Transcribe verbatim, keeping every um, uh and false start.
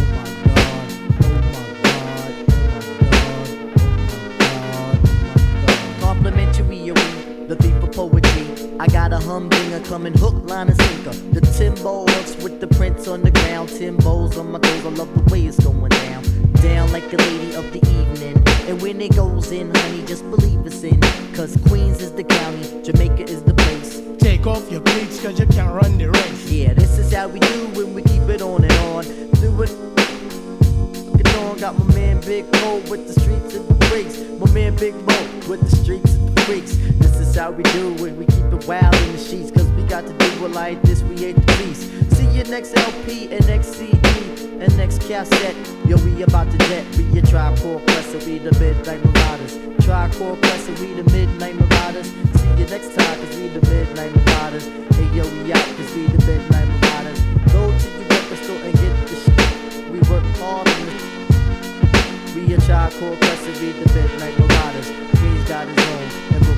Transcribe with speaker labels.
Speaker 1: Complimentary, the thief of poetry. I got a humdinger coming hook, line, and sinker. The Timbos with the prints on the ground. Timbos on my toes, I love the way it's going down. Down like a lady of the evening. And when it goes in, honey, just believe it's in. Cause Queens is the county, Jamaica is the place.
Speaker 2: Take off your cleats cause you can't run the race.
Speaker 1: Yeah, this is how we do when we keep it on and on. Do it. Get on, got my man Big Mo with the streets and the breaks. My man Big Mo with the streets and the freaks. This is how we do when we keep it wild in the sheets. Cause we got to do it like this, we ain't the beast. See your next L P and next C D and next cassette. Yo, we about to jet. We a Tribe Called Quest, we the Midnight Marauders. Tribe Called Quest, we the Midnight Marauders. See you next time, cause we the Midnight Marauders. Hey yo, we out, cause we the Midnight Marauders. Go to the record store and get the shit. We work hard on this. We a Tribe Called Quest, we the Midnight Marauders. Queens got his home, and